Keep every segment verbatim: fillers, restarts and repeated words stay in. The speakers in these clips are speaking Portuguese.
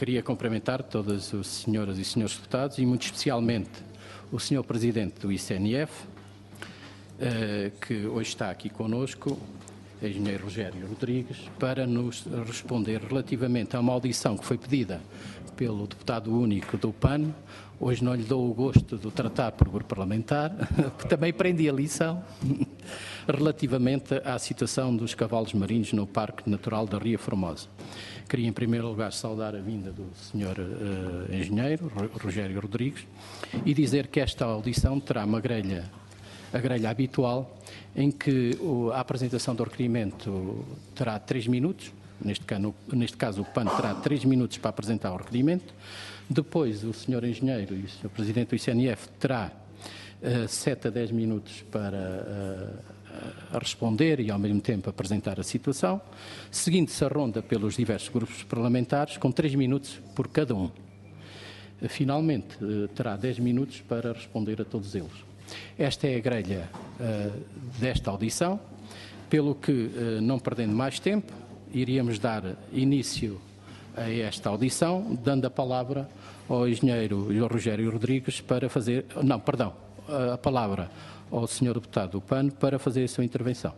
queria cumprimentar todas as senhoras e senhores deputados e muito especialmente o senhor Presidente do I C N F, que hoje está aqui conosco, engenheiro Rogério Rodrigues, para nos responder relativamente a uma audição que foi pedida pelo deputado único do P A N. Hoje não lhe dou o gosto de o tratar por grupo parlamentar, também prendi a lição, relativamente à situação dos cavalos marinhos no Parque Natural da Ria Formosa. Queria, em primeiro lugar, saudar a vinda do senhor uh, engenheiro, Rogério Rodrigues, e dizer que esta audição terá uma grelha, a grelha habitual, em que o, a apresentação do requerimento terá três minutos, neste caso, neste caso o P A N terá três minutos para apresentar o requerimento. Depois, o senhor engenheiro e o senhor Presidente do I C N F terá uh, sete a dez minutos para uh, uh, responder e, ao mesmo tempo, apresentar a situação. Seguindo-se a ronda pelos diversos grupos parlamentares, com três minutos por cada um. Uh, finalmente, uh, terá dez minutos para responder a todos eles. Esta é a grelha uh, desta audição, pelo que, uh, não perdendo mais tempo, iríamos dar início a esta audição, dando a palavra ao engenheiro Rogério Rodrigues para fazer, não, perdão, a palavra ao senhor deputado do P A N para fazer a sua intervenção.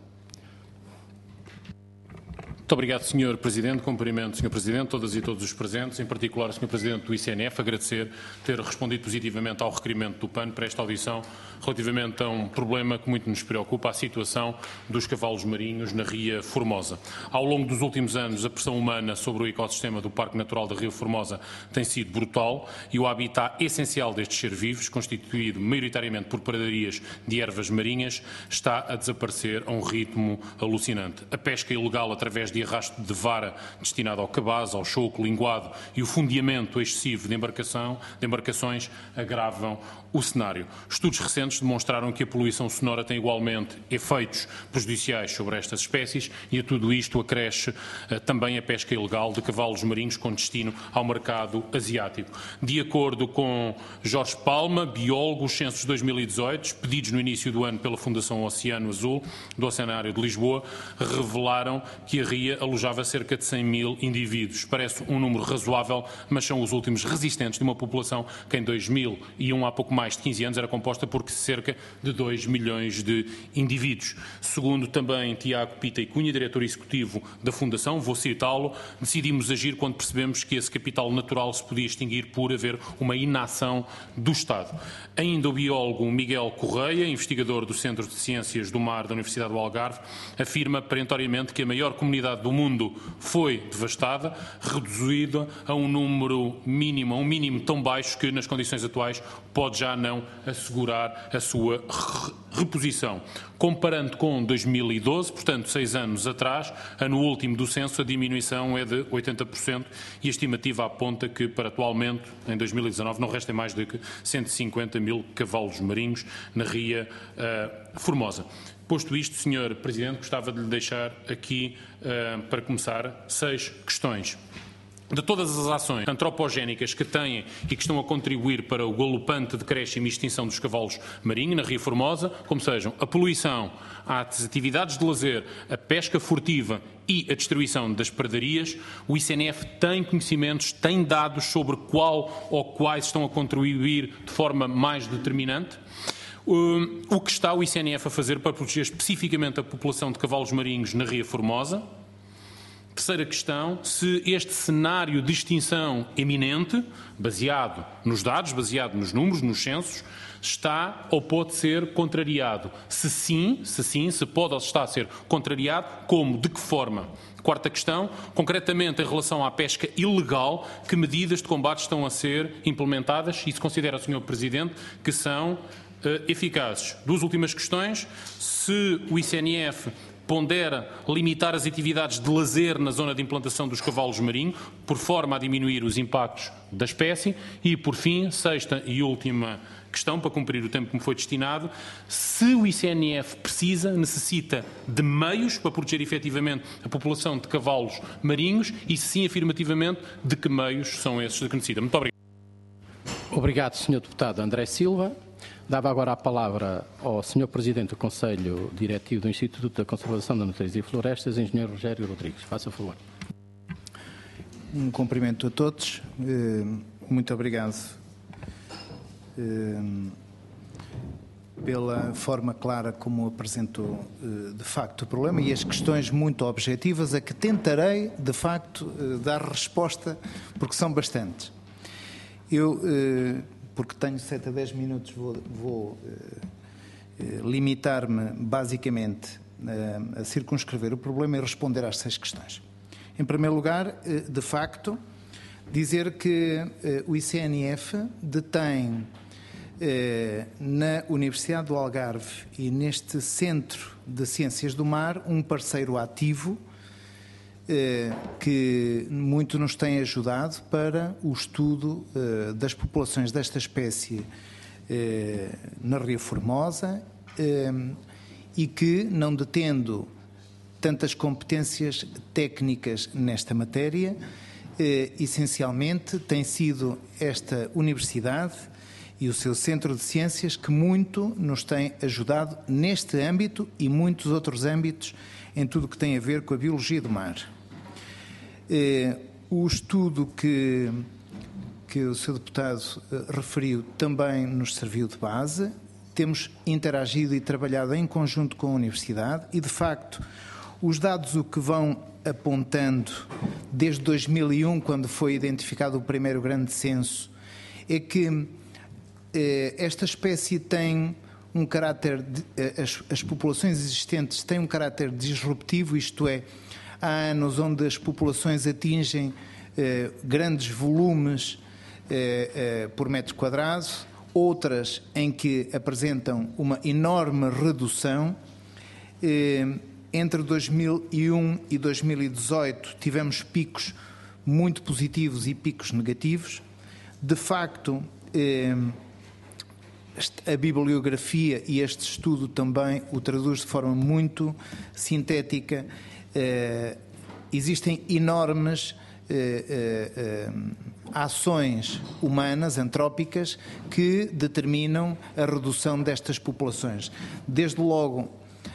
Muito obrigado, senhor Presidente. Cumprimento, senhor Presidente, todas e todos os presentes, em particular o senhor Presidente do I C N F, agradecer ter respondido positivamente ao requerimento do P A N para esta audição relativamente a um problema que muito nos preocupa, a situação dos cavalos marinhos na Ria Formosa. Ao longo dos últimos anos, a pressão humana sobre o ecossistema do Parque Natural da Ria Formosa tem sido brutal e o habitat essencial destes seres vivos, constituído maioritariamente por pradarias de ervas marinhas, está a desaparecer a um ritmo alucinante. A pesca ilegal através de arrasto de vara destinado ao cabaz, ao choco, linguado e o fundeamento excessivo de, embarcação, de embarcações agravam o cenário. Estudos recentes demonstraram que a poluição sonora tem igualmente efeitos prejudiciais sobre estas espécies e a tudo isto acresce uh, também a pesca ilegal de cavalos marinhos com destino ao mercado asiático. De acordo com Jorge Palma, biólogo, os censos de dois mil e dezoito, pedidos no início do ano pela Fundação Oceano Azul, do Oceanário de Lisboa, revelaram que a Ria alojava cerca de cem mil indivíduos. Parece um número razoável, mas são os últimos resistentes de uma população que em dois mil e um, há pouco mais de quinze anos, era composta por cerca de dois milhões de indivíduos. Segundo também Tiago Pita e Cunha, diretor executivo da Fundação, vou citá-lo, decidimos agir quando percebemos que esse capital natural se podia extinguir por haver uma inação do Estado. Ainda o biólogo Miguel Correia, investigador do Centro de Ciências do Mar da Universidade do Algarve, afirma perentoriamente que a maior comunidade do mundo foi devastada, reduzida a um número mínimo, a um mínimo tão baixo que nas condições atuais pode já não assegurar a sua reposição. Comparando com dois mil e doze, portanto seis anos atrás, ano último do censo, a diminuição é de oitenta por cento e a estimativa aponta que para atualmente, em dois mil e dezanove, não restem mais do que cento e cinquenta mil cavalos marinhos na Ria uh, Formosa. Posto isto, senhor Presidente, gostava de lhe deixar aqui, uh, para começar, seis questões. De todas as ações antropogénicas que têm e que estão a contribuir para o galopante decréscimo e extinção dos cavalos marinhos na Ria Formosa, como sejam a poluição, as atividades de lazer, a pesca furtiva e a destruição das pradarias, o I C N F tem conhecimentos, tem dados sobre qual ou quais estão a contribuir de forma mais determinante? O que está o I C N F a fazer para proteger especificamente a população de cavalos marinhos na Ria Formosa? Terceira questão, se este cenário de extinção eminente, baseado nos dados, baseado nos números, nos censos, está ou pode ser contrariado. Se sim, se sim, se pode ou se está a ser contrariado, como, de que forma? Quarta questão, concretamente em relação à pesca ilegal, que medidas de combate estão a ser implementadas e se considera, senhor Presidente, que são uh, eficazes? Duas últimas questões, se o I C N F pondera limitar as atividades de lazer na zona de implantação dos cavalos marinhos, por forma a diminuir os impactos da espécie. E, por fim, sexta e última questão, para cumprir o tempo que me foi destinado, se o I C N F precisa, necessita de meios para proteger efetivamente a população de cavalos marinhos e, se sim, afirmativamente, de que meios são esses de que necessita. Muito obrigado. Obrigado, senhor Deputado André Silva. Dava agora a palavra ao senhor Presidente do Conselho Diretivo do Instituto da Conservação da Natureza e Florestas, engenheiro Rogério Rodrigues. Faça favor. Um cumprimento a todos. Muito obrigado pela forma clara como apresentou de facto o problema e as questões muito objetivas a que tentarei de facto dar resposta, porque são bastantes. Eu, porque tenho sete a dez minutos, vou, vou limitar-me basicamente a, a circunscrever o problema e responder às seis questões. Em primeiro lugar, de facto, dizer que o I C N F detém na Universidade do Algarve e neste Centro de Ciências do Mar um parceiro ativo que muito nos tem ajudado para o estudo das populações desta espécie na Ria Formosa e que, não detendo tantas competências técnicas nesta matéria, essencialmente tem sido esta universidade e o seu Centro de Ciências que muito nos tem ajudado neste âmbito e muitos outros âmbitos em tudo o que tem a ver com a biologia do mar. O estudo que, que o senhor Deputado referiu também nos serviu de base. Temos interagido e trabalhado em conjunto com a Universidade e, de facto, os dados o que vão apontando desde dois mil e um, quando foi identificado o primeiro grande censo, é que eh, esta espécie tem um caráter, de, as, as populações existentes têm um caráter disruptivo, isto é, há anos onde as populações atingem eh, grandes volumes eh, eh, por metro quadrado, outras em que apresentam uma enorme redução. Eh, entre dois mil e um e dois mil e dezoito tivemos picos muito positivos e picos negativos. De facto, eh, a bibliografia e este estudo também o traduz de forma muito sintética. Eh, existem enormes eh, eh, ações humanas, antrópicas, que determinam a redução destas populações. Desde logo,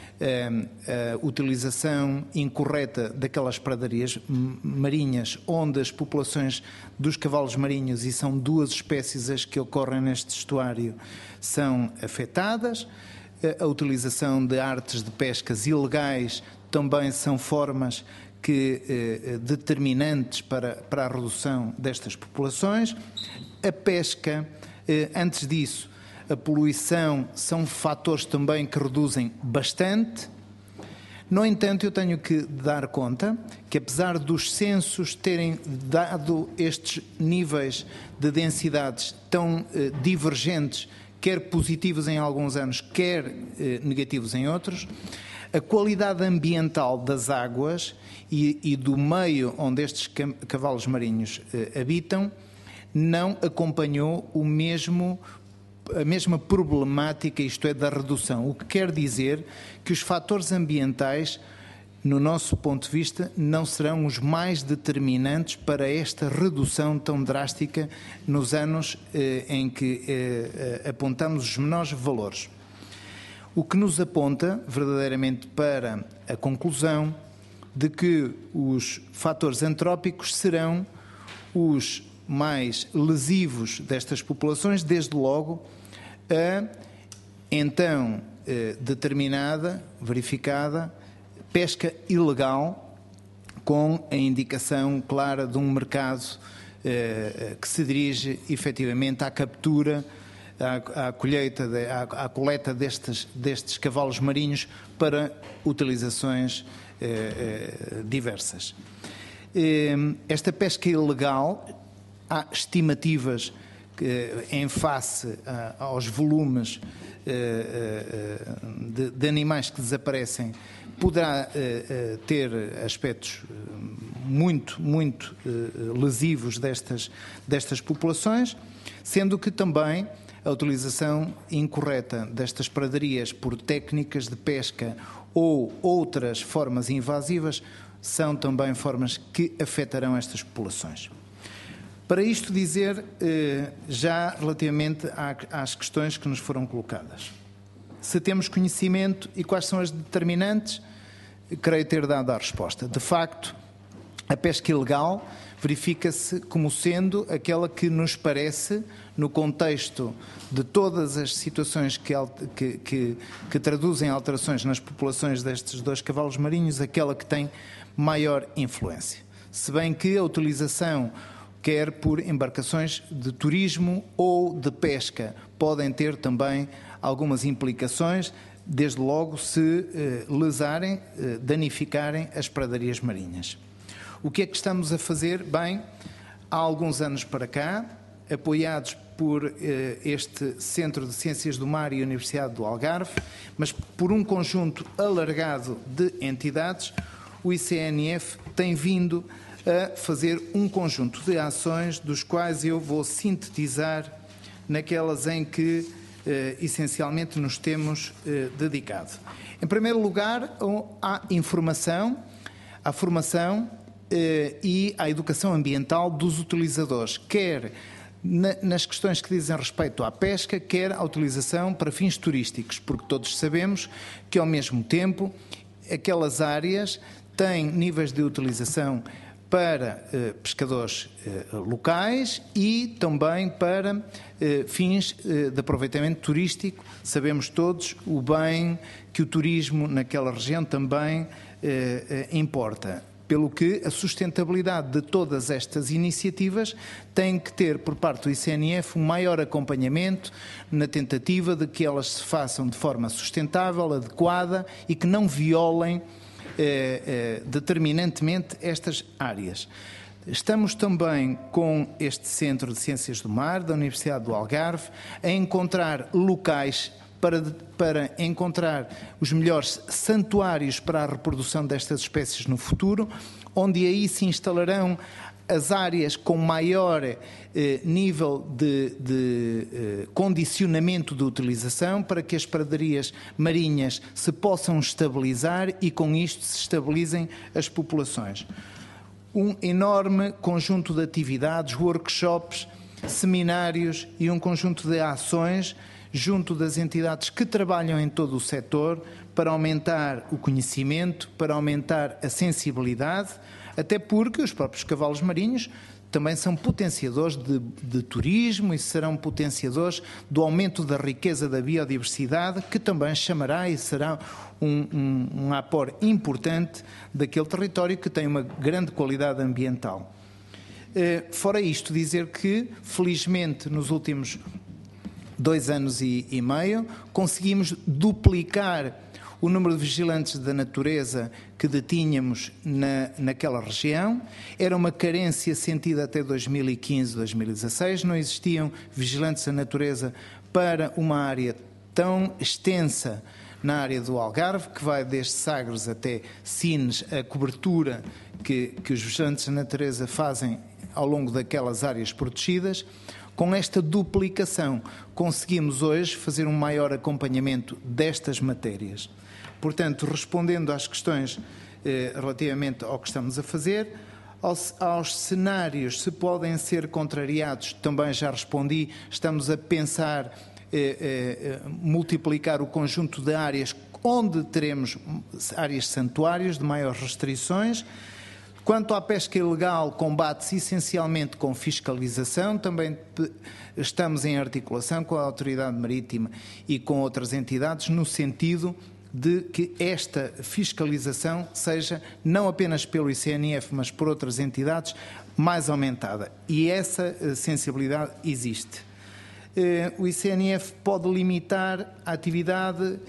a utilização incorreta daquelas pradarias marinhas onde as populações dos cavalos marinhos, e são duas espécies as que ocorrem neste estuário, são afetadas. A utilização de artes de pescas ilegais também são formas que, eh, determinantes para, para a redução destas populações. A pesca, eh, antes disso, a poluição são fatores também que reduzem bastante. No entanto, eu tenho que dar conta que, apesar dos censos terem dado estes níveis de densidades tão eh, divergentes, quer positivos em alguns anos, quer eh, negativos em outros, a qualidade ambiental das águas e, e do meio onde estes cavalos marinhos eh, habitam não acompanhou o mesmo a mesma problemática, isto é, da redução, o que quer dizer que os fatores ambientais, no nosso ponto de vista, não serão os mais determinantes para esta redução tão drástica nos anos eh, em que eh, apontamos os menores valores. O que nos aponta verdadeiramente para a conclusão de que os fatores antrópicos serão os mais lesivos destas populações, desde logo a, então, eh, determinada, verificada, pesca ilegal, com a indicação clara de um mercado eh, que se dirige efetivamente à captura, à, à colheita, de, à, à coleta destes, destes cavalos marinhos para utilizações eh, eh, diversas. Eh, esta pesca ilegal, há estimativas em face aos volumes de, de animais que desaparecem, poderá ter aspectos muito, muito lesivos destas, destas populações, sendo que também a utilização incorreta destas pradarias por técnicas de pesca ou outras formas invasivas são também formas que afetarão estas populações. Para isto dizer, já relativamente às questões que nos foram colocadas. Se temos conhecimento e quais são as determinantes, creio ter dado a resposta. De facto, a pesca ilegal verifica-se como sendo aquela que nos parece, no contexto de todas as situações que, que, que, que traduzem alterações nas populações destes dois cavalos marinhos, aquela que tem maior influência. Se bem que a utilização, quer por embarcações de turismo ou de pesca, podem ter também algumas implicações, desde logo se eh, lesarem, eh, danificarem as pradarias marinhas. O que é que estamos a fazer? Bem, há alguns anos para cá, apoiados por eh, este Centro de Ciências do Mar e a Universidade do Algarve, mas por um conjunto alargado de entidades, o I C N F tem vindo a fazer um conjunto de ações, dos quais eu vou sintetizar naquelas em que eh, essencialmente nos temos eh, dedicado. Em primeiro lugar, há informação, a formação eh, e a educação ambiental dos utilizadores, quer na, nas questões que dizem respeito à pesca, quer à utilização para fins turísticos, porque todos sabemos que, ao mesmo tempo, aquelas áreas têm níveis de utilização para eh, pescadores eh, locais e também para eh, fins eh, de aproveitamento turístico. Sabemos todos o bem que o turismo naquela região também eh, eh, importa. Pelo que a sustentabilidade de todas estas iniciativas tem que ter, por parte do I C N F, um maior acompanhamento na tentativa de que elas se façam de forma sustentável, adequada e que não violem Eh, eh, determinantemente estas áreas. Estamos também com este Centro de Ciências do Mar, da Universidade do Algarve, a encontrar locais para, para encontrar os melhores santuários para a reprodução destas espécies no futuro, onde aí se instalarão as áreas com maior eh, nível de, de eh, condicionamento de utilização, para que as pradarias marinhas se possam estabilizar e com isto se estabilizem as populações. Um enorme conjunto de atividades, workshops, seminários e um conjunto de ações junto das entidades que trabalham em todo o setor para aumentar o conhecimento, para aumentar a sensibilidade, até porque os próprios cavalos marinhos também são potenciadores de, de turismo e serão potenciadores do aumento da riqueza da biodiversidade, que também chamará e será um, um, um apor importante daquele território que tem uma grande qualidade ambiental. Eh, fora isto, dizer que, felizmente, nos últimos dois anos e, e meio, conseguimos duplicar o número de vigilantes da natureza que detínhamos na, naquela região. Era uma carência sentida até dois mil e quinze, dois mil e dezasseis. Não existiam vigilantes da natureza para uma área tão extensa na área do Algarve, que vai desde Sagres até Sines, a cobertura que, que os vigilantes da natureza fazem ao longo daquelas áreas protegidas. Com esta duplicação, conseguimos hoje fazer um maior acompanhamento destas matérias. Portanto, respondendo às questões eh, relativamente ao que estamos a fazer, aos, aos cenários, se podem ser contrariados, também já respondi, estamos a pensar eh, eh, multiplicar o conjunto de áreas onde teremos áreas santuários de maiores restrições. Quanto à pesca ilegal, combate-se essencialmente com fiscalização, também estamos em articulação com a Autoridade Marítima e com outras entidades, no sentido de que esta fiscalização seja, não apenas pelo I C N F, mas por outras entidades, mais aumentada. E essa sensibilidade existe. O I C N F pode limitar a atividade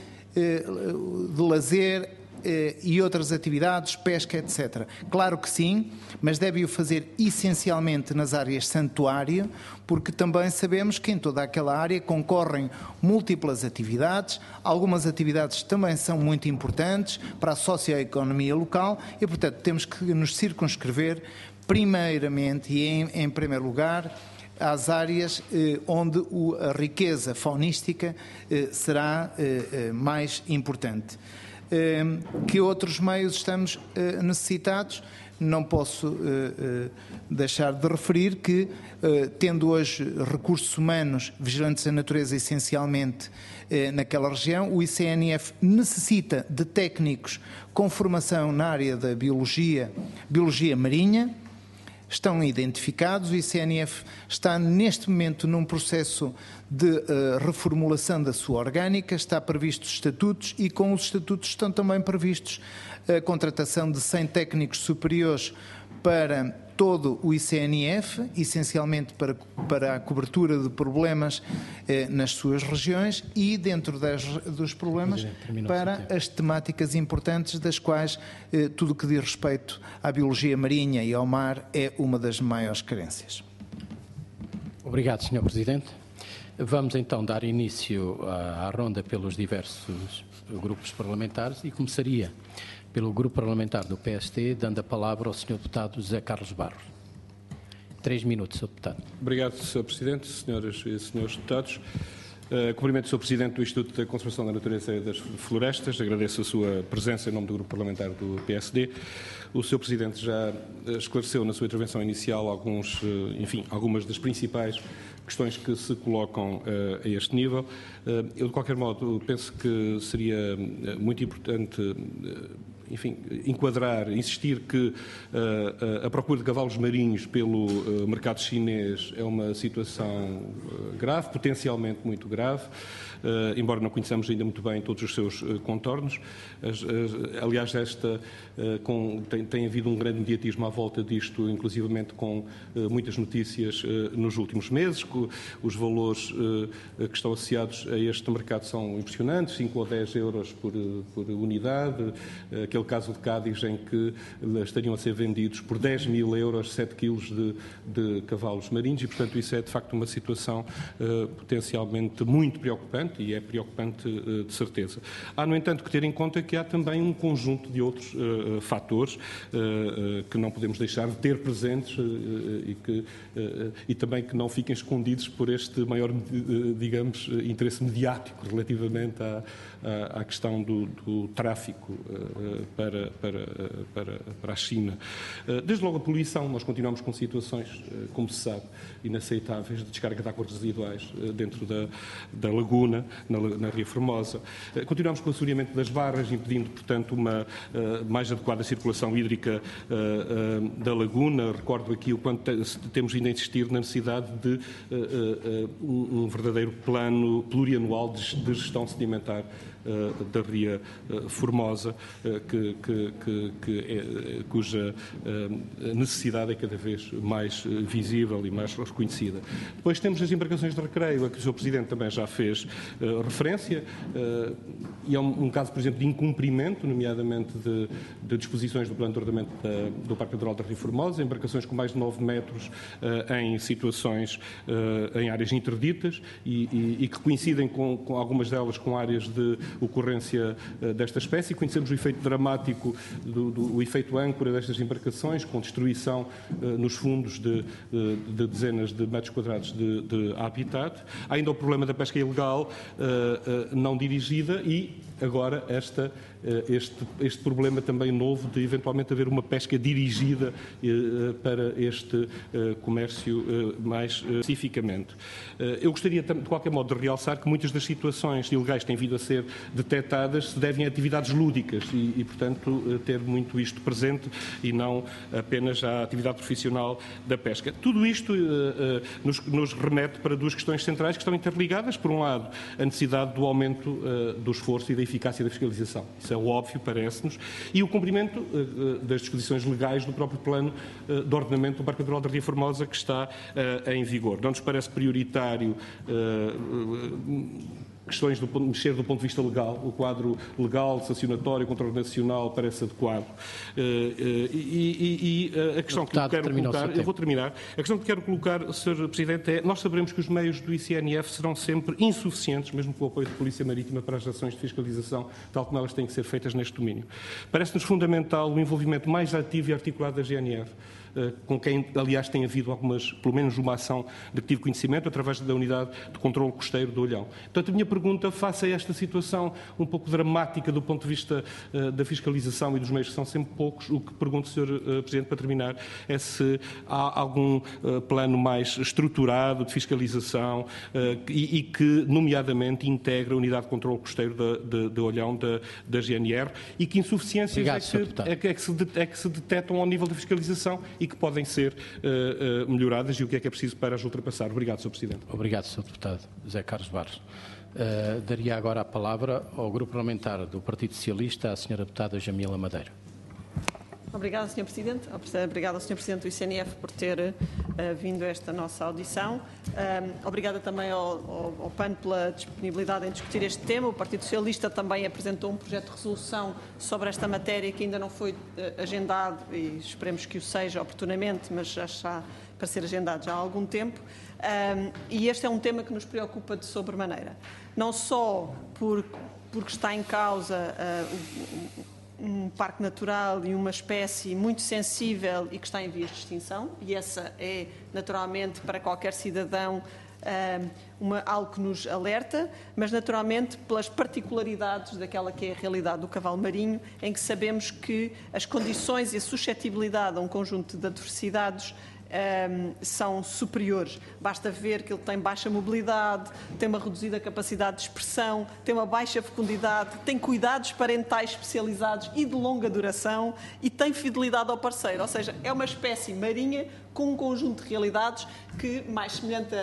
de lazer e outras atividades, pesca, etcétera. Claro que sim, mas deve-o fazer essencialmente nas áreas santuário, porque também sabemos que em toda aquela área concorrem múltiplas atividades, algumas atividades também são muito importantes para a socioeconomia local e, portanto, temos que nos circunscrever primeiramente e em, em primeiro lugar às áreas eh, onde o, a riqueza faunística eh, será eh, eh, mais importante. Que outros meios estamos necessitados? não posso uh, uh, deixar de referir que, uh, tendo hoje recursos humanos vigilantes da natureza essencialmente uh, naquela região, o I C N F necessita de técnicos com formação na área da biologia, biologia marinha. Estão identificados, o I C N F está neste momento num processo de uh, reformulação da sua orgânica, está previstos estatutos e com os estatutos estão também previstos a contratação de cem técnicos superiores para todo o I C N F, essencialmente para, para a cobertura de problemas eh, nas suas regiões e, dentro das, dos problemas, para as temáticas importantes, das quais eh, tudo o que diz respeito à biologia marinha e ao mar é uma das maiores carências. Obrigado, senhor Presidente. Vamos então dar início à, à ronda pelos diversos grupos parlamentares e começaria pelo Grupo Parlamentar do P S D, dando a palavra ao senhor Deputado José Carlos Barros. Três minutos, senhor Deputado. Obrigado, senhor Presidente, senhoras e senhores deputados. Uh, cumprimento o senhor Presidente do Instituto da Conservação da Natureza e das Florestas. Agradeço a sua presença em nome do Grupo Parlamentar do P S D. O senhor Presidente já esclareceu na sua intervenção inicial alguns, enfim, algumas das principais questões que se colocam uh, a este nível. Uh, eu, de qualquer modo, penso que seria muito importante uh, enfim, enquadrar, insistir que uh, a procura de cavalos marinhos pelo uh, mercado chinês é uma situação uh, grave, potencialmente muito grave, uh, embora não conheçamos ainda muito bem todos os seus uh, contornos. As, as, aliás, esta, uh, com, tem, tem havido um grande mediatismo à volta disto, inclusivamente com uh, muitas notícias uh, nos últimos meses. Que os valores uh, que estão associados a este mercado são impressionantes, cinco ou dez euros por, por unidade, uh, aquele caso de Cádiz em que estariam a ser vendidos por dez mil euros sete quilos de, de cavalos marinhos e, portanto, isso é de facto uma situação uh, potencialmente muito preocupante e é preocupante uh, de certeza. Há, no entanto, que ter em conta que há também um conjunto de outros uh, fatores uh, uh, que não podemos deixar de ter presentes uh, uh, e, que, uh, e também que não fiquem escondidos por este maior, uh, digamos, interesse mediático relativamente à, à, à questão do, do tráfico uh, Para, para, para, para a China. Desde logo a poluição, nós continuamos com situações, como se sabe, inaceitáveis de descarga de águas residuais dentro da, da laguna, na, na Ria Formosa. Continuamos com o assoreamento das barras, impedindo, portanto, uma uh, mais adequada circulação hídrica uh, uh, da laguna. Recordo aqui o quanto temos ainda a insistir na necessidade de uh, uh, um, um verdadeiro plano plurianual de, de gestão sedimentar Uh, da Ria uh, Formosa, uh, que, que, que, que é, cuja uh, necessidade é cada vez mais uh, visível e mais reconhecida. Depois temos as embarcações de recreio, a que o senhor Presidente também já fez uh, referência, uh, e é um, um caso, por exemplo, de incumprimento, nomeadamente de, de disposições do plano de ordenamento da, do Parque Natural da Ria Formosa, embarcações com mais de nove metros uh, em situações, uh, em áreas interditas e, e, e que coincidem com, com algumas delas com áreas de ocorrência uh, desta espécie. Conhecemos o efeito dramático, do, do, o efeito âncora destas embarcações, com destruição uh, nos fundos de, de, de dezenas de metros quadrados de, de habitat. Há ainda o problema da pesca ilegal uh, uh, não dirigida e agora esta, este, este problema também novo de eventualmente haver uma pesca dirigida para este comércio mais especificamente. Eu gostaria de qualquer modo de realçar que muitas das situações ilegais que têm vindo a ser detectadas se devem a atividades lúdicas e, e portanto, ter muito isto presente e não apenas à atividade profissional da pesca. Tudo isto nos, nos remete para duas questões centrais que estão interligadas. Por um lado, a necessidade do aumento do esforço e da eficácia da fiscalização. Isso é óbvio, parece-nos. E o cumprimento uh, das disposições legais do próprio plano uh, de ordenamento do Parque Natural da Ria Formosa que está uh, em vigor. Não nos parece prioritário uh, uh, questões de mexer do ponto de vista legal. O quadro legal, sancionatório, controle nacional parece adequado. Uh, uh, e, e, e a questão que eu quero colocar, eu vou terminar, a questão que quero colocar, senhor Presidente, é, nós sabemos que os meios do I C N F serão sempre insuficientes, mesmo com o apoio da Polícia Marítima, para as ações de fiscalização, tal como elas têm que ser feitas neste domínio. Parece-nos fundamental o envolvimento mais ativo e articulado da G N R com quem, aliás, tem havido algumas, pelo menos uma ação de que tive conhecimento, através da Unidade de Controlo Costeiro do Olhão. Portanto, a minha pergunta, face a esta situação um pouco dramática do ponto de vista uh, da fiscalização e dos meios que são sempre poucos, o que pergunto, senhor uh, Presidente, para terminar, é se há algum uh, plano mais estruturado de fiscalização uh, e, e que, nomeadamente, integra a Unidade de Controlo Costeiro de, de, de Olhão da, da G N R e que insuficiências Obrigado, é, que, é, que se de, é que se detectam ao nível da fiscalização e que podem ser uh, uh, melhoradas e o que é que é preciso para as ultrapassar. Obrigado, senhor Presidente. Obrigado, senhor Deputado José Carlos Barros. Uh, daria agora a palavra ao Grupo Parlamentar do Partido Socialista, à senhora Deputada Jamila Madeira. Obrigada, senhor Presidente. Obrigada, senhor Presidente do I C N F, por ter uh, vindo a esta nossa audição. Um, obrigada também ao, ao, ao P A N pela disponibilidade em discutir este tema. O Partido Socialista também apresentou um projeto de resolução sobre esta matéria que ainda não foi uh, agendado e esperemos que o seja oportunamente, mas já está para ser agendado já há algum tempo. Um, e este é um tema que nos preocupa de sobremaneira. Não só por, porque está em causa uh, o, um parque natural e uma espécie muito sensível e que está em vias de extinção, e essa é, naturalmente, para qualquer cidadão, uma, algo que nos alerta, mas, naturalmente, pelas particularidades daquela que é a realidade do cavalo marinho, em que sabemos que as condições e a suscetibilidade a um conjunto de adversidades Um, são superiores. Basta ver que ele tem baixa mobilidade, tem uma reduzida capacidade de expressão, tem uma baixa fecundidade, tem cuidados parentais especializados e de longa duração e tem fidelidade ao parceiro. Ou seja, é uma espécie marinha com um conjunto de realidades que mais semelhante a,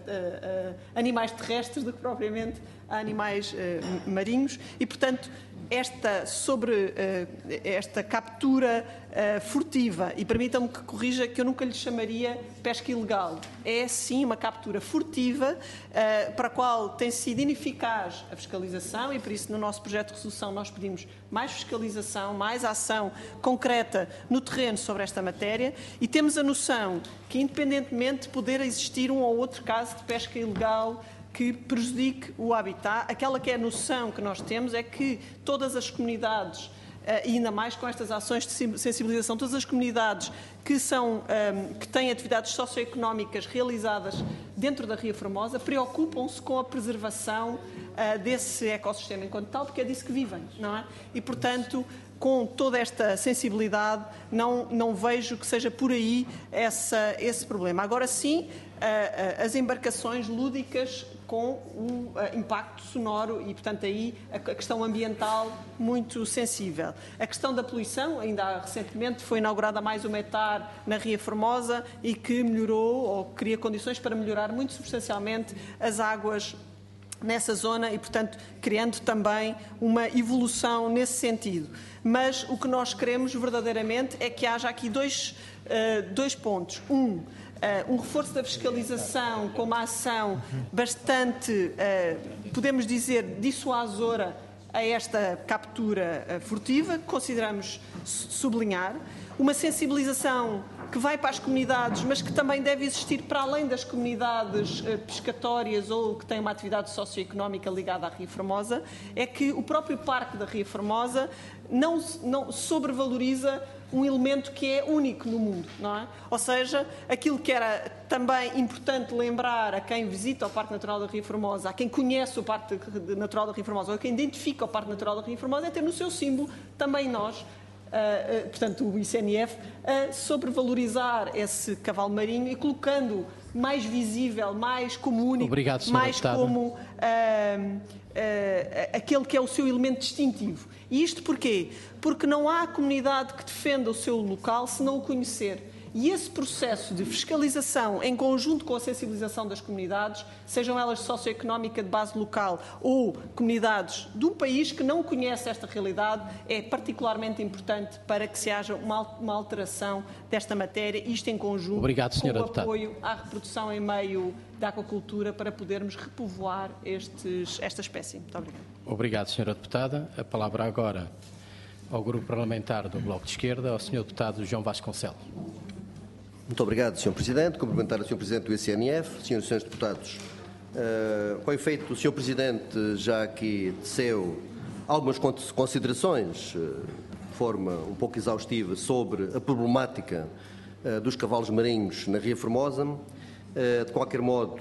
a, a animais terrestres do que propriamente a animais uh, marinhos e, portanto, esta, sobre uh, esta captura uh, furtiva, e permitam-me que corrija que eu nunca lhe chamaria pesca ilegal, é sim uma captura furtiva uh, para a qual tem sido ineficaz a fiscalização e por isso no nosso projeto de resolução nós pedimos mais fiscalização, mais ação concreta no terreno sobre esta matéria e temos a noção que independentemente de poder existir um ou outro caso de pesca ilegal que prejudique o habitat, aquela que é a noção que nós temos é que todas as comunidades, e ainda mais com estas ações de sensibilização, todas as comunidades que, são, que têm atividades socioeconómicas realizadas dentro da Ria Formosa preocupam-se com a preservação desse ecossistema enquanto tal, porque é disso que vivem, não é? E, portanto, com toda esta sensibilidade, não, não vejo que seja por aí essa, esse problema. Agora sim, as embarcações lúdicas com o impacto sonoro e, portanto, aí a questão ambiental muito sensível. A questão da poluição, ainda recentemente foi inaugurada mais uma etar na Ria Formosa e que melhorou ou cria condições para melhorar muito substancialmente as águas nessa zona e, portanto, criando também uma evolução nesse sentido. Mas o que nós queremos verdadeiramente é que haja aqui dois, uh, dois pontos. Um, Uh, um reforço da fiscalização com uma ação bastante, uh, podemos dizer, dissuasora a esta captura uh, furtiva, que consideramos sublinhar. Uma sensibilização que vai para as comunidades, mas que também deve existir para além das comunidades uh, pescatórias ou que têm uma atividade socioeconómica ligada à Ria Formosa, é que o próprio Parque da Ria Formosa não, não sobrevaloriza um elemento que é único no mundo, não é? Ou seja, aquilo que era também importante lembrar a quem visita o Parque Natural da Ria Formosa, a quem conhece o Parque Natural da Ria Formosa, ou a quem identifica o Parque Natural da Ria Formosa, é ter no seu símbolo também nós, uh, uh, portanto o I C N F, a sobrevalorizar esse cavalo marinho e colocando mais visível, mais como único, Obrigado, mais deputada. como uh, uh, aquele que é o seu elemento distintivo. E isto porquê? Porque não há comunidade que defenda o seu local se não o conhecer. E esse processo de fiscalização, em conjunto com a sensibilização das comunidades, sejam elas socioeconómica de base local ou comunidades de um país que não conhece esta realidade, é particularmente importante para que se haja uma, uma alteração desta matéria, isto em conjunto Obrigado, com o deputada. apoio à reprodução em meio da aquacultura para podermos repovoar estes, esta espécie. Muito obrigada. Obrigado, senhora Deputada. A palavra agora ao Grupo Parlamentar do Bloco de Esquerda, ao senhor Deputado João Vasconcelos. Muito obrigado, senhor Presidente. Cumprimentar o senhor Presidente do I C N F, senhores e senhores deputados. Uh, com efeito, o senhor Presidente já aqui teceu algumas considerações, uh, de forma um pouco exaustiva, sobre a problemática dos cavalos marinhos na Ria Formosa. De qualquer modo,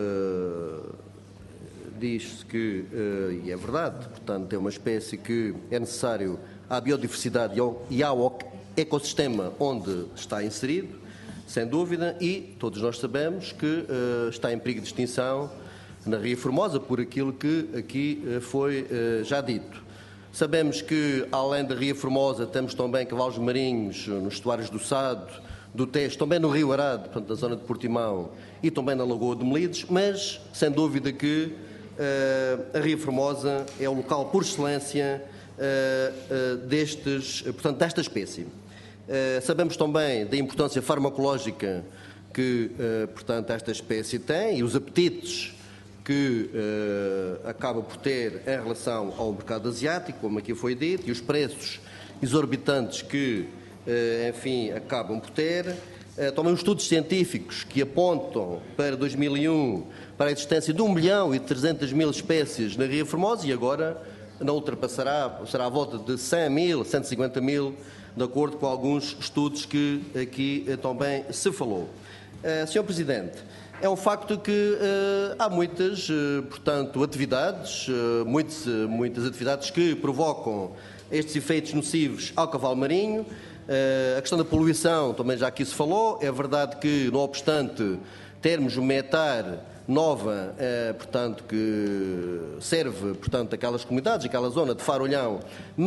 diz-se que, e é verdade, portanto, é uma espécie que é necessário à biodiversidade e ao ecossistema onde está inserido, sem dúvida, e todos nós sabemos que está em perigo de extinção na Ria Formosa, por aquilo que aqui foi já dito. Sabemos que, além da Ria Formosa, temos também cavalos marinhos nos estuários do Sado, do Tejo, também no Rio Arado, portanto, na zona de Portimão, e também na Lagoa de Melides, mas, sem dúvida que uh, a Ria Formosa é o local, por excelência, uh, uh, destes, portanto, desta espécie. Uh, sabemos também da importância farmacológica que, uh, portanto, esta espécie tem e os apetites que uh, acaba por ter em relação ao mercado asiático, como aqui foi dito, e os preços exorbitantes que, uh, enfim, acabam por ter. Uh, também os estudos científicos que apontam para dois mil e um para a existência de um milhão e trezentas mil espécies na Ria Formosa, e agora não ultrapassará, será à volta de cem mil, cento e cinquenta mil, de acordo com alguns estudos que aqui uh, também se falou. Uh, senhor Presidente, é um facto que uh, há muitas, uh, portanto, atividades, uh, muitas, uh, muitas atividades que provocam estes efeitos nocivos ao cavalo marinho. Uh, a questão da poluição também já aqui se falou. É verdade que, não obstante termos uma hectare nova, uh, portanto, que serve, portanto, aquelas comunidades, aquela zona de Farolhão,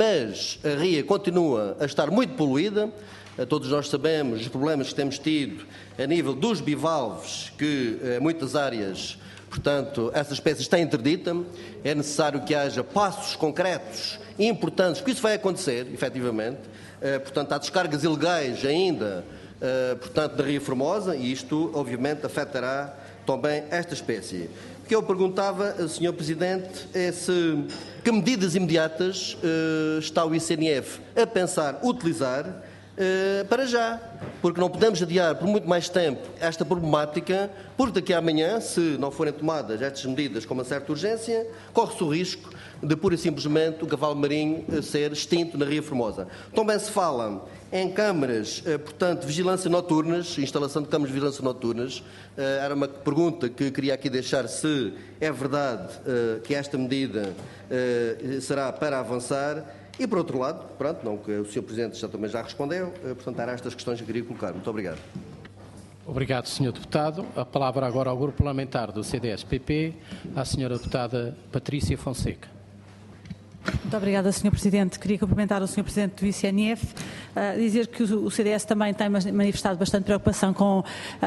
mas a ria continua a estar muito poluída. Todos nós sabemos os problemas que temos tido a nível dos bivalves, que em muitas áreas, portanto, essa espécie está interdita. É necessário que haja passos concretos e importantes, porque isso vai acontecer, efetivamente. Portanto, há descargas ilegais ainda, portanto, na Ria Formosa, e isto, obviamente, afetará também esta espécie. O que eu perguntava, senhor Presidente, é se que medidas imediatas está o I C N F a pensar utilizar Uh, para já, porque não podemos adiar por muito mais tempo esta problemática, porque daqui a amanhã, se não forem tomadas estas medidas com uma certa urgência, corre-se o risco de, pura e simplesmente, o cavalo marinho uh, ser extinto na Ria Formosa. Também se fala em câmaras, uh, portanto, de vigilância noturnas, instalação de câmaras de vigilância noturnas. Uh, era uma pergunta que queria aqui deixar, se é verdade uh, que esta medida uh, será para avançar. E, por outro lado, pronto, não, que o senhor Presidente já, também já respondeu, portanto, eram estas questões que eu queria colocar. Muito obrigado. Obrigado, senhor Deputado. A palavra agora ao Grupo Parlamentar do C D S P P, à senhora Deputada Patrícia Fonseca. Muito obrigada, senhor Presidente. Queria cumprimentar o senhor Presidente do I C N F, uh, dizer que o, o C D S também tem manifestado bastante preocupação com uh,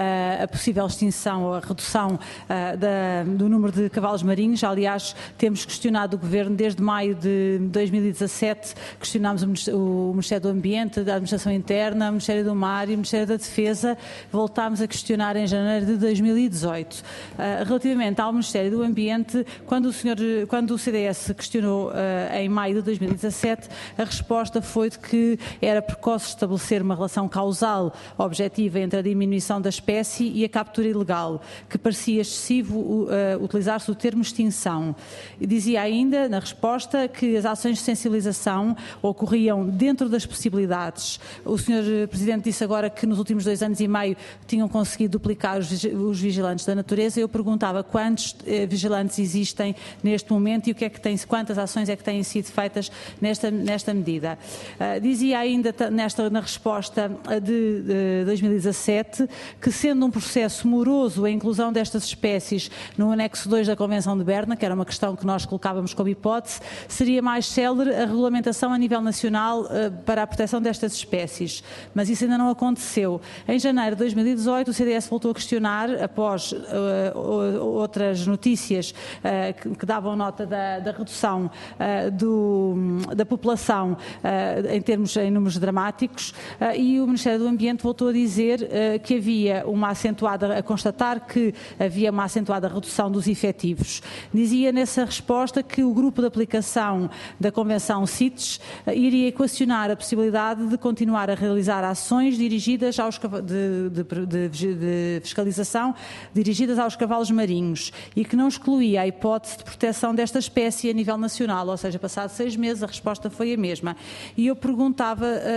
a possível extinção ou a redução uh, da, do número de cavalos marinhos. Aliás, temos questionado o Governo desde maio de dois mil e dezassete, questionámos o, o Ministério do Ambiente, da Administração Interna, o Ministério do Mar e o Ministério da Defesa. Voltámos a questionar em janeiro de dois mil e dezoito. Uh, relativamente ao Ministério do Ambiente, quando o, senhor, quando o C D S questionou uh, em maio de dois mil e dezassete, a resposta foi de que era precoce estabelecer uma relação causal objetiva entre a diminuição da espécie e a captura ilegal, que parecia excessivo uh, utilizar-se o termo extinção. E dizia ainda, na resposta, que as ações de sensibilização ocorriam dentro das possibilidades. O senhor Presidente disse agora que nos últimos dois anos e meio tinham conseguido duplicar os, os vigilantes da natureza. Eu perguntava quantos uh, vigilantes existem neste momento e o que é que tem, quantas ações é que têm sido feitas nesta, nesta medida. Uh, dizia ainda nesta, na resposta de, de dois mil e dezassete que, sendo um processo moroso a inclusão destas espécies no anexo dois da Convenção de Berna, que era uma questão que nós colocávamos como hipótese, seria mais célere a regulamentação a nível nacional uh, para a proteção destas espécies. Mas isso ainda não aconteceu. Em janeiro de dois mil e dezoito, o C D S voltou a questionar, após uh, outras notícias uh, que, que davam nota da, da redução uh, Do, da população uh, em termos em números dramáticos, uh, e o Ministério do Ambiente voltou a dizer uh, que havia uma acentuada, a constatar que havia uma acentuada redução dos efetivos. Dizia nessa resposta que o grupo de aplicação da Convenção CITES uh, iria equacionar a possibilidade de continuar a realizar ações dirigidas aos de, de, de, de fiscalização dirigidas aos cavalos marinhos e que não excluía a hipótese de proteção desta espécie a nível nacional, ou seja, passados seis meses, a resposta foi a mesma. E eu perguntava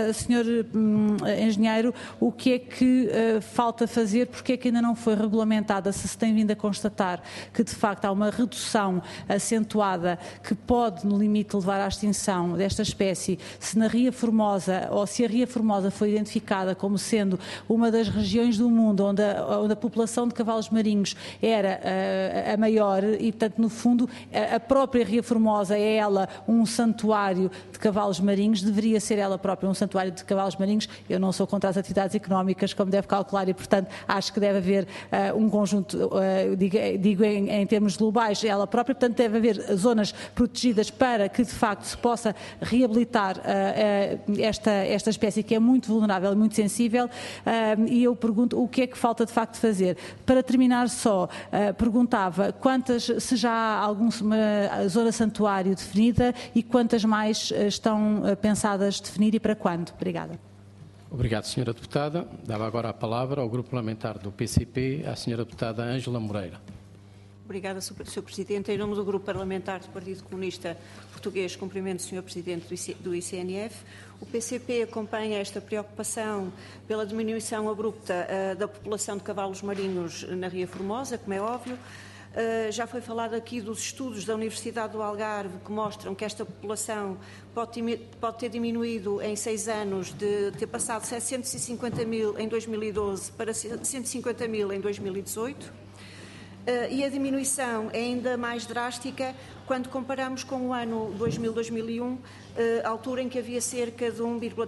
uh, senhor um, Engenheiro, o que é que uh, falta fazer, porque é que ainda não foi regulamentada, se se tem vindo a constatar que de facto há uma redução acentuada que pode no limite levar à extinção desta espécie, se na Ria Formosa, ou se a Ria Formosa foi identificada como sendo uma das regiões do mundo onde a, onde a população de cavalos marinhos era uh, a maior e, portanto, no fundo, a, a própria Ria Formosa é ela um santuário de cavalos marinhos, deveria ser ela própria um santuário de cavalos marinhos. Eu não sou contra as atividades económicas, como deve calcular, e, portanto, acho que deve haver uh, um conjunto, uh, digo, digo em, em termos globais, ela própria, portanto, deve haver zonas protegidas para que, de facto, se possa reabilitar uh, uh, esta, esta espécie que é muito vulnerável e muito sensível, uh, e eu pergunto o que é que falta de facto fazer. Para terminar só, uh, perguntava quantas, se já há alguma zona santuário definida e quantas mais uh, estão uh, pensadas definir e para quando? Obrigada. Obrigado, senhora Deputada. Dava agora a palavra ao Grupo Parlamentar do P C P, à senhora Deputada Ângela Moreira. Obrigada, senhor Presidente. Em nome do Grupo Parlamentar do Partido Comunista Português, cumprimento o senhor Presidente do I C N F. O P C P acompanha esta preocupação pela diminuição abrupta uh, da população de cavalos marinhos na Ria Formosa, como é óbvio. Uh, já foi falado aqui dos estudos da Universidade do Algarve que mostram que esta população pode, pode ter diminuído em seis anos, de ter passado de setecentos e cinquenta mil em dois mil e doze para cento e cinquenta mil em dois mil e dezoito. Uh, e a diminuição é ainda mais drástica quando comparamos com o ano dois mil, dois mil e um, uh, altura em que havia cerca de um vírgula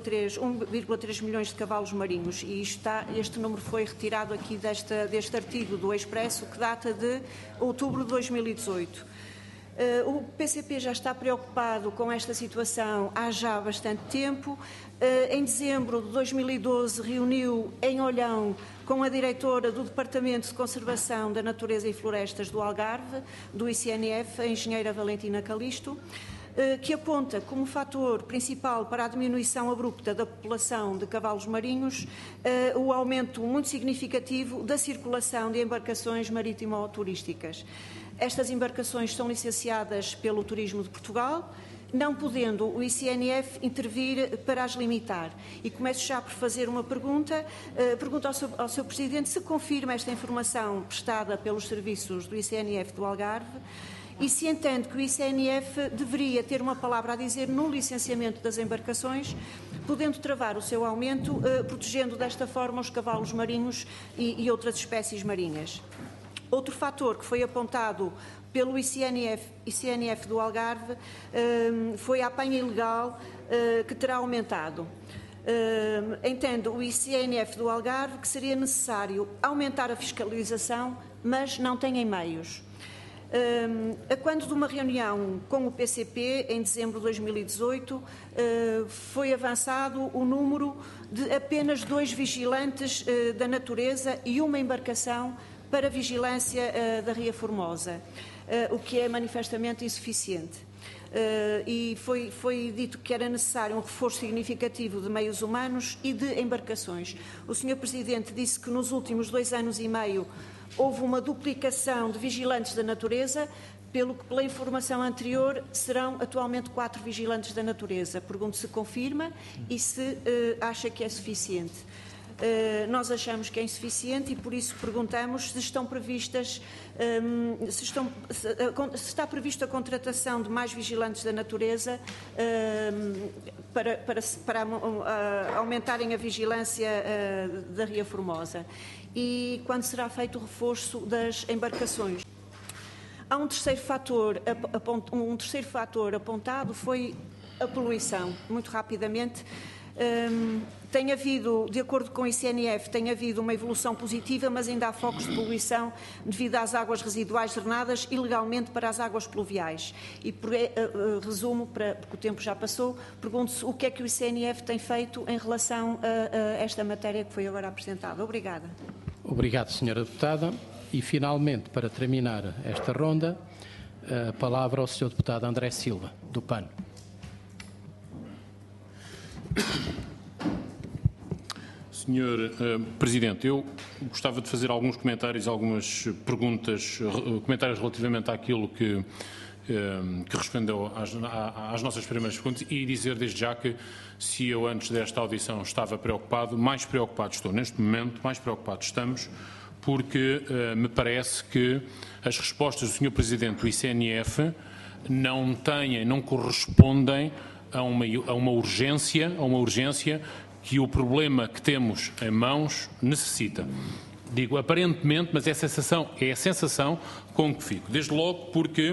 três milhões de cavalos marinhos. E isto está, este número foi retirado aqui desta, deste artigo do Expresso, que data de outubro de dois mil e dezoito. Uh, o P C P já está preocupado com esta situação há já bastante tempo. Uh, em dezembro de dois mil e doze reuniu em Olhão com a diretora do Departamento de Conservação da Natureza e Florestas do Algarve, do I C N F, a engenheira Valentina Calisto, uh, que aponta como fator principal para a diminuição abrupta da população de cavalos marinhos uh, o aumento muito significativo da circulação de embarcações marítimo-turísticas. Estas embarcações são licenciadas pelo Turismo de Portugal, não podendo o I C N F intervir para as limitar. E começo já por fazer uma pergunta. Uh, pergunto ao seu, ao seu Presidente se confirma esta informação prestada pelos serviços do I C N F do Algarve e se entende que o I C N F deveria ter uma palavra a dizer no licenciamento das embarcações, podendo travar o seu aumento, uh, protegendo desta forma os cavalos marinhos e, e outras espécies marinhas. Outro fator que foi apontado pelo I C N F, I C N F do Algarve um, foi a apanha ilegal uh, que terá aumentado. Uh, entendo o I C N F do Algarve que seria necessário aumentar a fiscalização, mas não tem meios. Uh, a quando de uma reunião com o P C P, em dezembro de dois mil e dezoito, uh, foi avançado o número de apenas dois vigilantes uh, da natureza e uma embarcação para vigilância uh, da Ria Formosa, uh, o que é manifestamente insuficiente. Uh, e foi, foi dito que era necessário um reforço significativo de meios humanos e de embarcações. O senhor Presidente disse que nos últimos dois anos e meio houve uma duplicação de vigilantes da natureza, pelo que, pela informação anterior, serão atualmente quatro vigilantes da natureza. Pergunto se confirma e se uh, acha que é suficiente. Uh, nós achamos que é insuficiente e por isso perguntamos se estão previstas, um, se, estão, se, se está prevista a contratação de mais vigilantes da natureza um, para, para, para uh, aumentarem a vigilância uh, da Ria Formosa e quando será feito o reforço das embarcações. Há um terceiro fator, um terceiro fator apontado, foi a poluição. Muito rapidamente, um, tem havido, de acordo com o I C N F, tem havido uma evolução positiva, mas ainda há focos de poluição devido às águas residuais drenadas ilegalmente para as águas pluviais. E, por, uh, uh, resumo, para, porque o tempo já passou, pergunto-se o que é que o I C N F tem feito em relação a, a esta matéria que foi agora apresentada. Obrigada. Obrigado, senhora Deputada. E, finalmente, para terminar esta ronda, a palavra ao senhor Deputado André Silva, do P A N. senhor uh, Presidente, eu gostava de fazer alguns comentários, algumas perguntas, uh, comentários relativamente àquilo que, que respondeu às, às nossas primeiras perguntas e dizer desde já que se eu antes desta audição estava preocupado, mais preocupado estou neste momento, mais preocupado estamos, porque uh, me parece que as respostas do senhor Presidente do I C N F não têm, não correspondem a uma, a uma urgência, a uma urgência que o problema que temos em mãos necessita. Digo aparentemente, mas é a sensação, é a sensação com que fico. Desde logo porque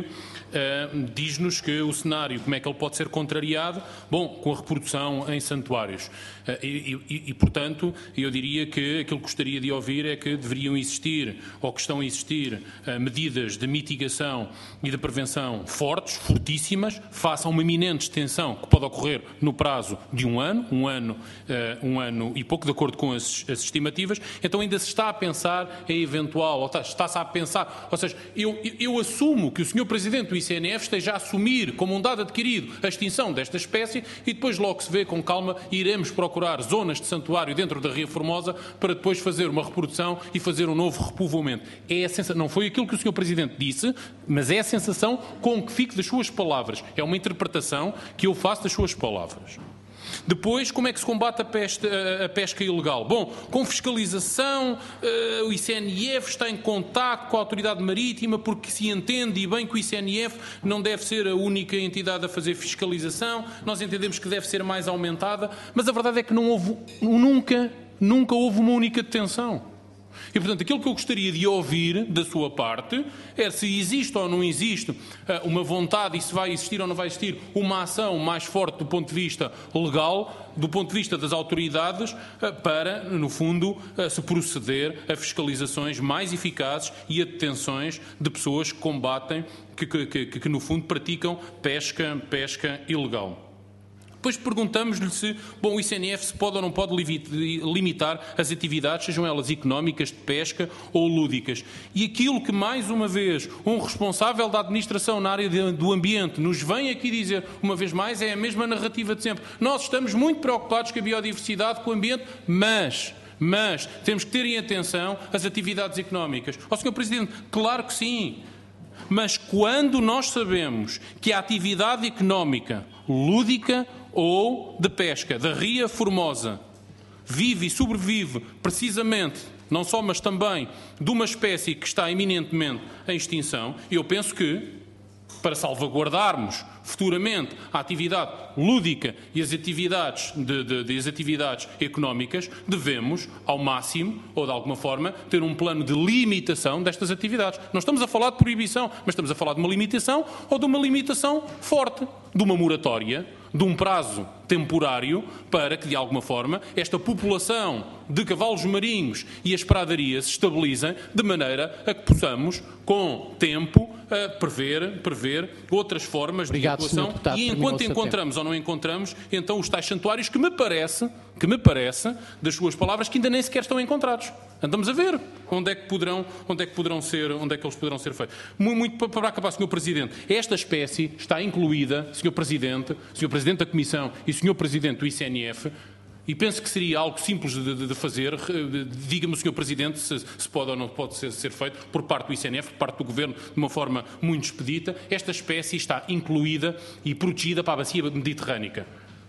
uh, diz-nos que o cenário, como é que ele pode ser contrariado? Bom, com a reprodução em santuários. Uh, e, e, e, portanto, eu diria que aquilo que gostaria de ouvir é que deveriam existir, ou que estão a existir, uh, medidas de mitigação e de prevenção fortes, fortíssimas, face a uma iminente extensão que pode ocorrer no prazo de um ano, um ano, uh, um ano e pouco, de acordo com as, as estimativas. Então ainda se está a pensar em eventual, ou está-se a pensar, ou seja, eu, eu, eu assumo que o senhor Presidente do I C N F esteja a assumir como um dado adquirido a extinção desta espécie e depois logo se vê com calma e iremos procurar zonas de santuário dentro da Ria Formosa para depois fazer uma reprodução e fazer um novo repovoamento. É a sensação, não foi aquilo que o senhor Presidente disse, mas é a sensação com que fico das suas palavras. É uma interpretação que eu faço das suas palavras. Depois, como é que se combate a pesca, a pesca ilegal? Bom, com fiscalização, o I C N F está em contacto com a autoridade marítima porque se entende e bem que o I C N F não deve ser a única entidade a fazer fiscalização, nós entendemos que deve ser mais aumentada, mas a verdade é que não houve, nunca, nunca houve uma única detenção. E, portanto, aquilo que eu gostaria de ouvir da sua parte é se existe ou não existe uma vontade e se vai existir ou não vai existir uma ação mais forte do ponto de vista legal, do ponto de vista das autoridades, para, no fundo, se proceder a fiscalizações mais eficazes e a detenções de pessoas que combatem, que, que, que, que no fundo praticam pesca, pesca ilegal. Depois perguntamos-lhe se, bom, o I C N F se pode ou não pode limitar as atividades, sejam elas económicas, de pesca ou lúdicas. E aquilo que, mais uma vez, um responsável da administração na área de, do ambiente nos vem aqui dizer, uma vez mais, é a mesma narrativa de sempre. Nós estamos muito preocupados com a biodiversidade, com o ambiente, mas... Mas temos que ter em atenção as atividades económicas. Ó, senhor Presidente, claro que sim. Mas quando nós sabemos que a atividade económica, lúdica ou de pesca da Ria Formosa vive e sobrevive precisamente, não só mas também, de uma espécie que está iminentemente em extinção, eu penso que, para salvaguardarmos futuramente a atividade lúdica e as atividades, de, de, de, as atividades económicas, devemos, ao máximo, ou de alguma forma, ter um plano de limitação destas atividades. Não estamos a falar de proibição, mas estamos a falar de uma limitação ou de uma limitação forte, de uma moratória, de um prazo temporário para que, de alguma forma, esta população de cavalos marinhos e as pradarias se estabilizem de maneira a que possamos, com tempo, uh, prever, prever outras formas Obrigado, de atuação. deputado, E enquanto encontramos ou não encontramos, então os tais santuários que me parece, que me parece, das suas palavras, que ainda nem sequer estão encontrados. Andamos a ver onde é que poderão, onde é que poderão ser, onde é que eles poderão ser feitos. Muito, muito para acabar, senhor Presidente, esta espécie está incluída, senhor Presidente, senhor Presidente da Comissão e senhor Presidente do I C N F, e penso que seria algo simples de, de, de fazer. Diga-me, senhor Presidente, se, se pode ou não pode ser, ser feito por parte do I C N F, por parte do Governo, de uma forma muito expedita. Esta espécie está incluída e protegida para a bacia mediterrânica,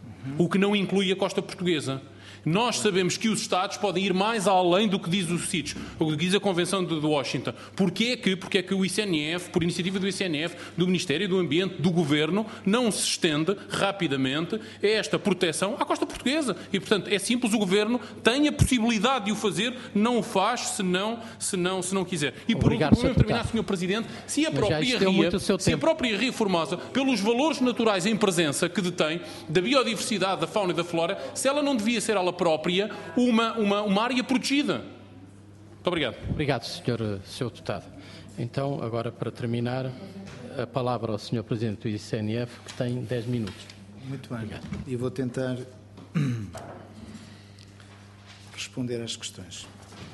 o que não inclui a costa portuguesa. Nós sabemos que os Estados podem ir mais além do que diz o C I T E S, o que diz a Convenção de Washington. Porquê é que, porque é que o I C N F, por iniciativa do I C N F, do Ministério do Ambiente, do Governo, não se estende rapidamente a esta proteção à costa portuguesa? E, portanto, é simples, o Governo tem a possibilidade de o fazer, não o faz se não, se não, se não quiser. E, por Obrigado, último, para terminar, senhor Presidente, se a própria Ria, se a própria Ria Formosa, pelos valores naturais em presença que detém, da biodiversidade, da fauna e da flora, se ela não devia ser ela própria uma, uma, uma área protegida. Muito obrigado. Obrigado, senhor, senhor Deputado. Então, agora, para terminar, a palavra ao senhor Presidente do I C N F, que tem dez minutos. Muito bem. Obrigado. E vou tentar responder às questões.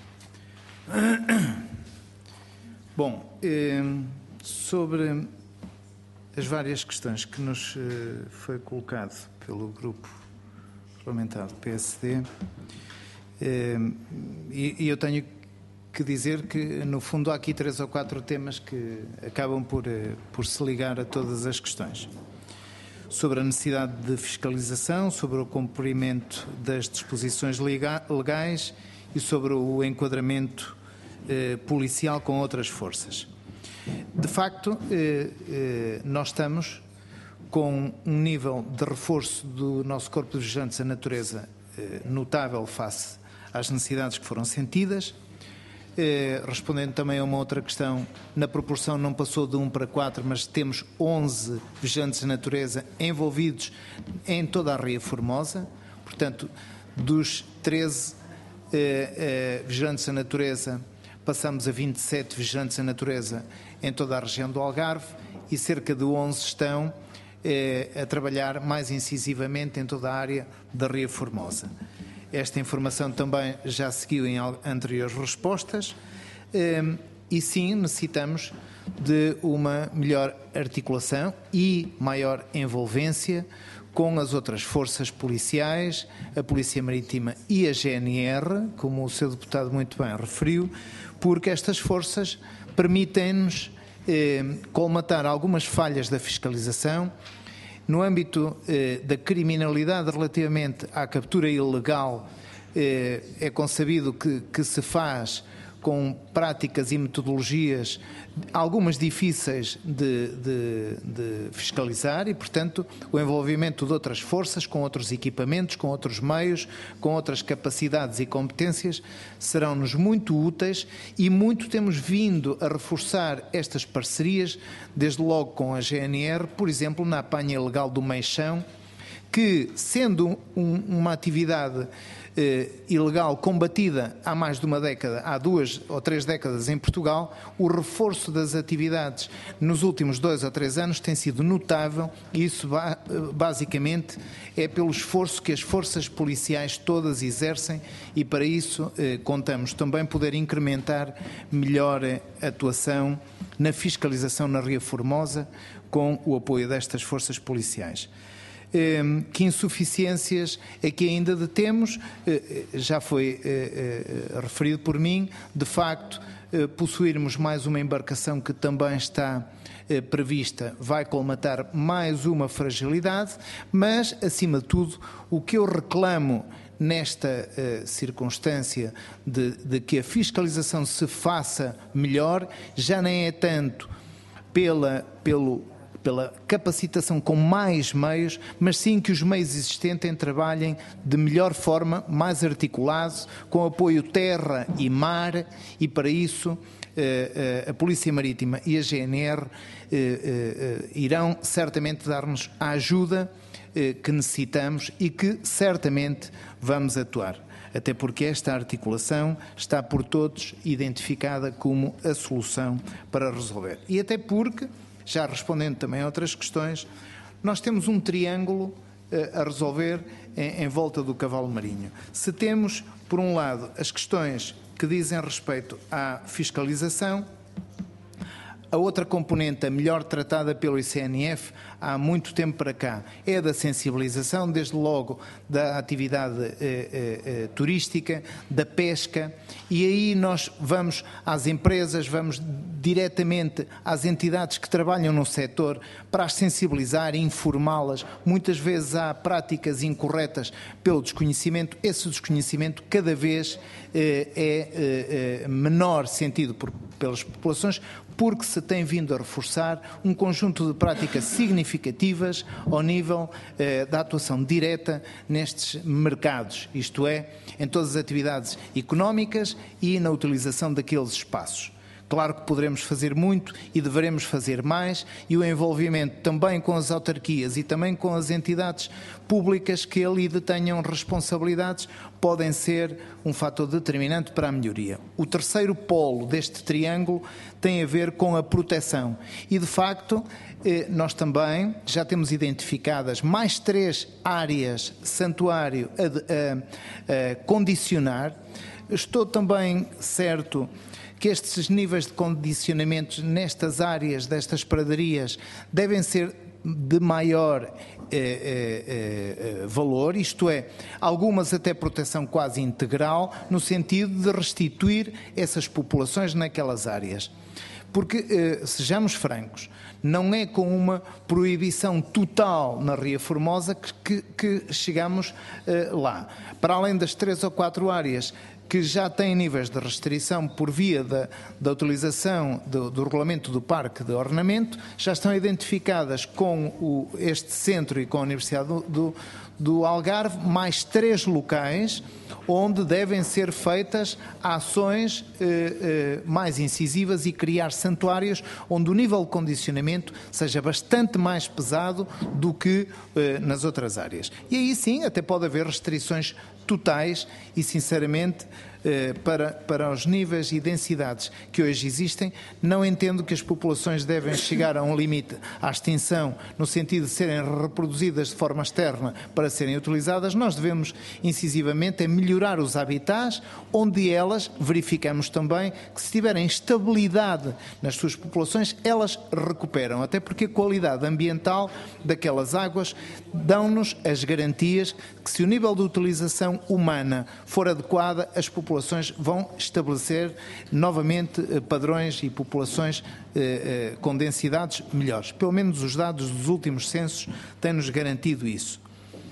Bom, sobre as várias questões que nos foi colocado pelo grupo parlamentar do P S D, e eu tenho que dizer que, no fundo, há aqui três ou quatro temas que acabam por, por se ligar a todas as questões. Sobre a necessidade de fiscalização, sobre o cumprimento das disposições legais e sobre o enquadramento eh, policial com outras forças. De facto, eh, eh, nós estamos com um nível de reforço do nosso Corpo de Vigilantes da Natureza eh, notável face às necessidades que foram sentidas. Eh, respondendo também a uma outra questão, na proporção não passou de um para quatro, mas temos onze vigilantes da natureza envolvidos em toda a Ria Formosa. Portanto, dos treze eh, eh, vigilantes da natureza, passamos a vinte e sete vigilantes da natureza em toda a região do Algarve e cerca de onze estão eh, a trabalhar mais incisivamente em toda a área da Ria Formosa. Esta informação também já seguiu em anteriores respostas e sim, necessitamos de uma melhor articulação e maior envolvência com as outras forças policiais, a Polícia Marítima e a G N R, como o seu deputado muito bem referiu, porque estas forças permitem-nos colmatar algumas falhas da fiscalização. No âmbito eh, da criminalidade relativamente à captura ilegal, eh, é consabido que, que se faz com práticas e metodologias, algumas difíceis de, de, de fiscalizar e, portanto, o envolvimento de outras forças, com outros equipamentos, com outros meios, com outras capacidades e competências, serão-nos muito úteis e muito temos vindo a reforçar estas parcerias, desde logo com a G N R, por exemplo, na apanha ilegal do meixão, que, sendo um, uma atividade eh, ilegal combatida há mais de uma década, há duas ou três décadas em Portugal, o reforço das atividades nos últimos dois ou três anos tem sido notável e isso basicamente é pelo esforço que as forças policiais todas exercem e para isso eh, contamos também poder incrementar melhor a atuação na fiscalização na Ria Formosa com o apoio destas forças policiais. Que insuficiências é que ainda detemos, já foi referido por mim, de facto, possuirmos mais uma embarcação que também está prevista vai colmatar mais uma fragilidade, mas, acima de tudo, o que eu reclamo nesta uh, circunstância de, de que a fiscalização se faça melhor, já nem é tanto pela, pelo pela capacitação com mais meios, mas sim que os meios existentes trabalhem de melhor forma, mais articulados, com apoio terra e mar, e para isso a Polícia Marítima e a G N R irão certamente dar-nos a ajuda que necessitamos e que certamente vamos atuar. Até porque esta articulação está por todos identificada como a solução para resolver. E até porque, já respondendo também a outras questões, nós temos um triângulo uh, a resolver em, em volta do cavalo marinho. Se temos, por um lado, as questões que dizem respeito à fiscalização, a outra componente, a melhor tratada pelo I C N F há muito tempo para cá, é a da sensibilização, desde logo da atividade eh, eh, turística, da pesca, e aí nós vamos às empresas, vamos diretamente às entidades que trabalham no setor para as sensibilizar e informá-las. Muitas vezes há práticas incorretas pelo desconhecimento, esse desconhecimento cada vez eh, é eh, menor sentido por, pelas populações, porque se tem vindo a reforçar um conjunto de práticas significativas ao nível eh, da atuação direta nestes mercados, isto é, em todas as atividades económicas e na utilização daqueles espaços. Claro que poderemos fazer muito e deveremos fazer mais, e o envolvimento também com as autarquias e também com as entidades públicas que ali detenham responsabilidades podem ser um fator determinante para a melhoria. O terceiro polo deste triângulo tem a ver com a proteção e, de facto, nós também já temos identificadas mais três áreas santuário a, a, a condicionar. Estou também certo que estes níveis de condicionamentos nestas áreas, destas pradarias, devem ser de maior eh, eh, eh, valor, isto é, algumas até proteção quase integral, no sentido de restituir essas populações naquelas áreas. Porque, eh, sejamos francos, não é com uma proibição total na Ria Formosa que, que, que chegamos eh, lá. Para além das três ou quatro áreas que já têm níveis de restrição por via da, da utilização do, do regulamento do parque de ornamento, já estão identificadas com o, este centro e com a Universidade do, do, do Algarve, mais três locais onde devem ser feitas ações eh, eh, mais incisivas e criar santuários onde o nível de condicionamento seja bastante mais pesado do que eh, nas outras áreas. E aí sim, até pode haver restrições totais e, sinceramente, para, para os níveis e densidades que hoje existem, não entendo que as populações devem chegar a um limite à extinção no sentido de serem reproduzidas de forma externa para serem utilizadas. Nós devemos incisivamente é melhorar os habitats, onde elas, verificamos também, que se tiverem estabilidade nas suas populações, elas recuperam, até porque a qualidade ambiental daquelas águas dão-nos as garantias que, se o nível de utilização humana for adequada, as populações vão estabelecer novamente padrões e populações eh, eh, com densidades melhores. Pelo menos os dados dos últimos censos têm-nos garantido isso.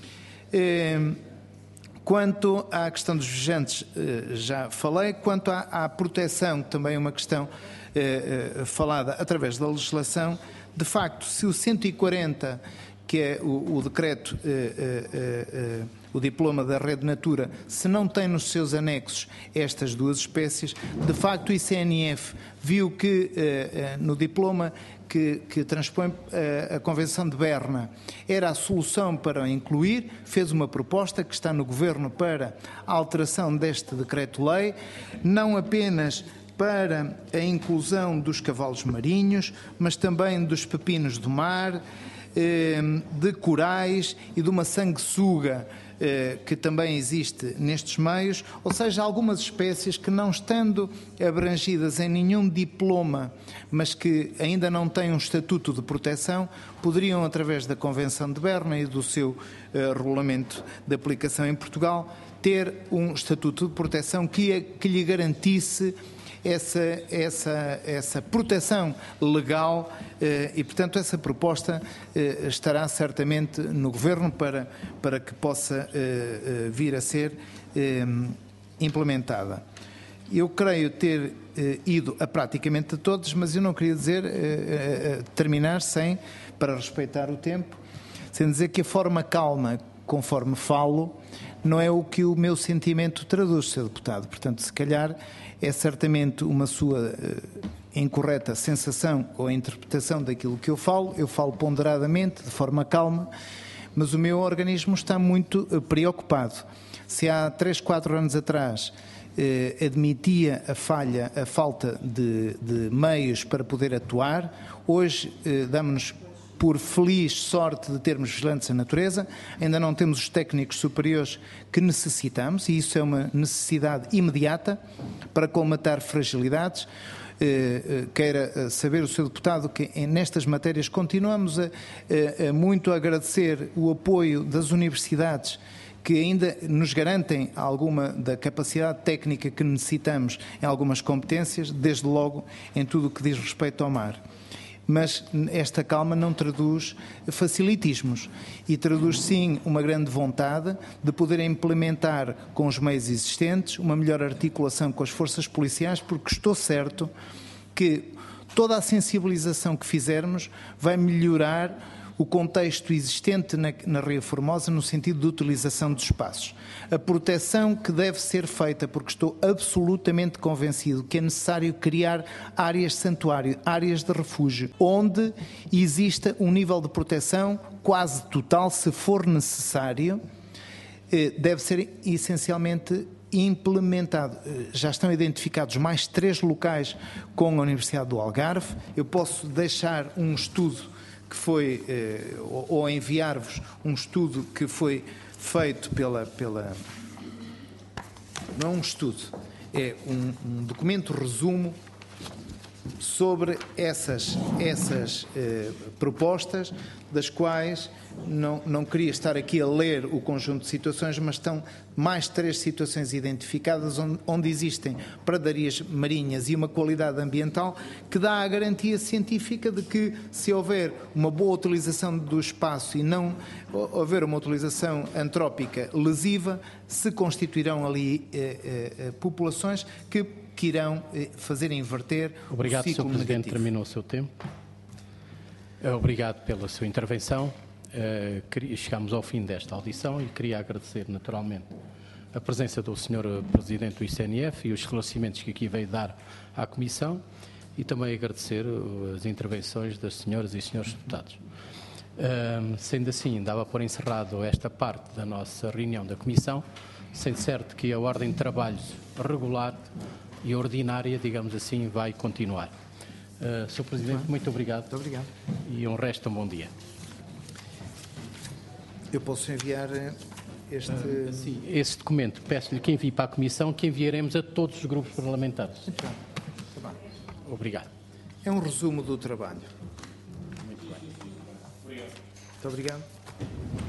Eh, quanto à questão dos vigilantes, eh, já falei. Quanto à, à proteção, também é uma questão eh, eh, falada através da legislação. De facto, se o cento e quarenta, que é o, o decreto, eh, eh, eh, o diploma da Rede Natura, se não tem nos seus anexos estas duas espécies, de facto o I C N F viu que eh, eh, no diploma que, que transpõe eh, a Convenção de Berna era a solução para incluir, fez uma proposta que está no Governo para a alteração deste decreto-lei, não apenas para a inclusão dos cavalos marinhos, mas também dos pepinos do mar, de corais e de uma sanguessuga que também existe nestes meios, ou seja, algumas espécies que, não estando abrangidas em nenhum diploma, mas que ainda não têm um estatuto de proteção, poderiam, através da Convenção de Berna e do seu uh, regulamento de aplicação em Portugal, ter um estatuto de proteção que, que lhe garantisse essa, essa, essa proteção legal eh, e, portanto, essa proposta eh, estará certamente no Governo para, para que possa eh, eh, vir a ser eh, implementada. Eu creio ter eh, ido a praticamente a todos, mas eu não queria dizer, eh, eh, terminar sem, para respeitar o tempo, sem dizer que a forma calma, conforme falo, não é o que o meu sentimento traduz, senhor Deputado. Portanto, se calhar é certamente uma sua uh, incorreta sensação ou interpretação daquilo que eu falo. Eu falo ponderadamente, de forma calma, mas o meu organismo está muito uh, preocupado. Se há três, quatro anos atrás uh, admitia a falha, a falta de, de meios para poder atuar, hoje uh, damos-nos por feliz sorte de termos vigilantes da natureza, ainda não temos os técnicos superiores que necessitamos, e isso é uma necessidade imediata para colmatar fragilidades. Queira saber o senhor Deputado que nestas matérias continuamos a, a, a muito agradecer o apoio das universidades, que ainda nos garantem alguma da capacidade técnica que necessitamos em algumas competências, desde logo em tudo o que diz respeito ao mar. Mas esta calma não traduz facilitismos e traduz sim uma grande vontade de poder implementar com os meios existentes uma melhor articulação com as forças policiais, porque estou certo que toda a sensibilização que fizermos vai melhorar o contexto existente na, na Ria Formosa no sentido de utilização dos espaços. A proteção que deve ser feita, porque estou absolutamente convencido que é necessário criar áreas de santuário, áreas de refúgio, onde exista um nível de proteção quase total, se for necessário, deve ser essencialmente implementado. Já estão identificados mais três locais com a Universidade do Algarve. Eu posso deixar um estudo que foi, eh, ou enviar-vos um estudo que foi feito pela, pela não é um estudo, é um, um documento resumo sobre essas, essas eh, propostas, das quais não, não queria estar aqui a ler o conjunto de situações, mas estão mais três situações identificadas onde, onde existem pradarias marinhas e uma qualidade ambiental que dá a garantia científica de que, se houver uma boa utilização do espaço e não houver uma utilização antrópica lesiva, se constituirão ali eh, eh, populações que, que irão eh, fazer inverter Obrigado, o ciclo senhor Presidente. negativo. Terminou o seu tempo. Obrigado pela sua intervenção. Chegamos ao fim desta audição e queria agradecer naturalmente a presença do senhor Presidente do I C N F e os esclarecimentos que aqui veio dar à Comissão e também agradecer as intervenções das senhoras e senhores deputados. Sendo assim, dava por encerrado esta parte da nossa reunião da Comissão, sendo certo que a ordem de trabalhos regular e ordinária, digamos assim, vai continuar. Uh, senhor Presidente, muito obrigado. Muito obrigado. E um resto um bom dia. Eu posso enviar este... Uh, sim, esse documento, peço-lhe que envie para a Comissão, que enviaremos a todos os grupos parlamentares. Muito bem. Muito bem. Obrigado. É um resumo do trabalho. Muito bem. Muito obrigado.